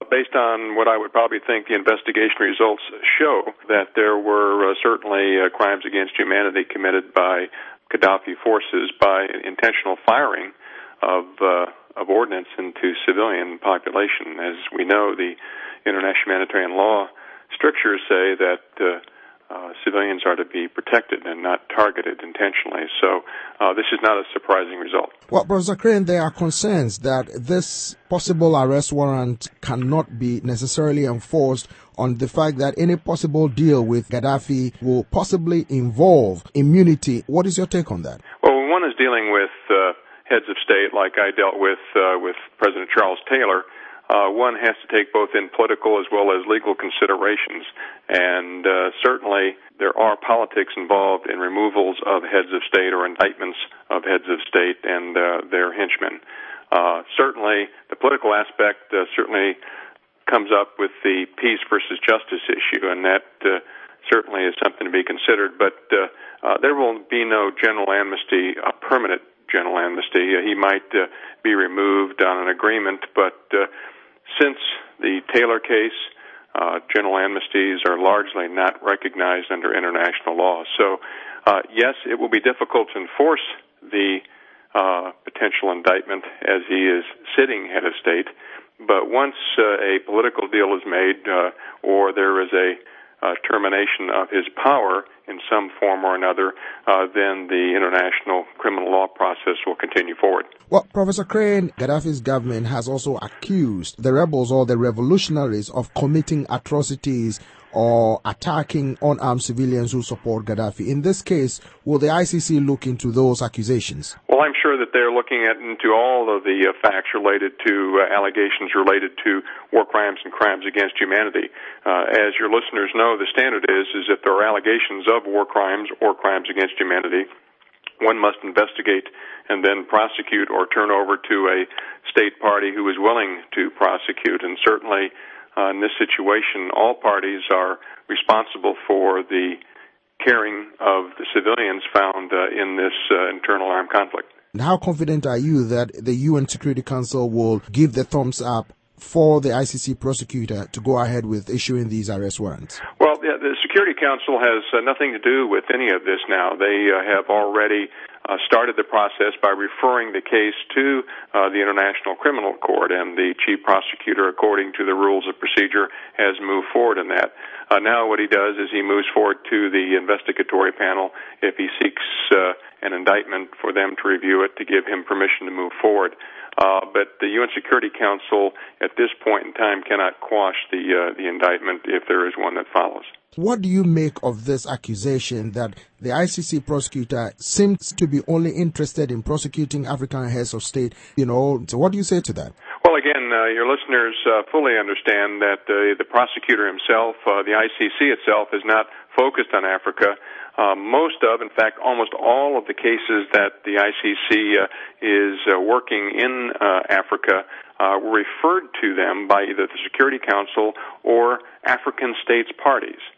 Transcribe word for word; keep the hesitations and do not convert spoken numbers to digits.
based on what I would probably think the investigation results show, that there were uh, certainly uh, crimes against humanity committed by Gaddafi forces by intentional firing of uh, of ordnance into civilian population. As we know, the international humanitarian law strictures say that uh, uh, civilians are to be protected and not targeted intentionally. So uh, this is not a surprising result. Well, Professor Crane, there are concerns that this possible arrest warrant cannot be necessarily enforced on the fact that any possible deal with Gaddafi will possibly involve immunity. What is your take on that? Well, when one is dealing with uh, heads of state like I dealt with uh, with President Charles Taylor, uh, one has to take both in political as well as legal considerations. And uh, certainly there are politics involved in removals of heads of state or indictments of heads of state and uh, their henchmen. Uh, certainly the political aspect uh, certainly comes up with the peace versus justice issue, and that uh, certainly is something to be considered. But uh, uh, there will be no general amnesty, a permanent general amnesty. Uh, he might uh, be removed on an agreement, but uh, since the Taylor case, uh, general amnesties are largely not recognized under international law. So, uh, yes, it will be difficult to enforce the uh, potential indictment as he is sitting head of state. But once uh, a political deal is made uh, or there is a uh, termination of his power in some form or another, uh, then the international criminal law process will continue forward. Well, Professor Crane, Gaddafi's government has also accused the rebels or the revolutionaries of committing atrocities or attacking unarmed civilians who support Gaddafi. In this case, will the I C C look into those accusations? Well, I'm sure that they're looking at into all of the uh, facts related to uh, allegations related to war crimes and crimes against humanity. Uh, as your listeners know, the standard is is if there are allegations of war crimes or crimes against humanity, one must investigate and then prosecute or turn over to a state party who is willing to prosecute. And certainly Uh, in this situation, all parties are responsible for the caring of the civilians found uh, in this uh, internal armed conflict. And how confident are you that the U N Security Council will give the thumbs up for the I C C prosecutor to go ahead with issuing these arrest warrants? Well, the, the Security Council has uh, nothing to do with any of this now. They uh, have already Uh, started the process by referring the case to uh, the International Criminal Court, and the chief prosecutor, according to the rules of procedure, has moved forward in that. Uh, now what he does is he moves forward to the investigatory panel if he seeks uh, an indictment for them to review it to give him permission to move forward. Uh, but the U N Security Council at this point in time cannot quash the uh, the indictment if there is one that follows. What do you make of this accusation that the I C C prosecutor seems to be only interested in prosecuting African heads of state? You know, so what do you say to that? Well, again, uh, your listeners uh, fully understand that uh, the prosecutor himself, uh, the I C C itself, is not focused on Africa. Uh, most of, in fact, almost all of the cases that the I C C uh, is uh, working in uh, Africa uh, were referred to them by either the Security Council or African states parties.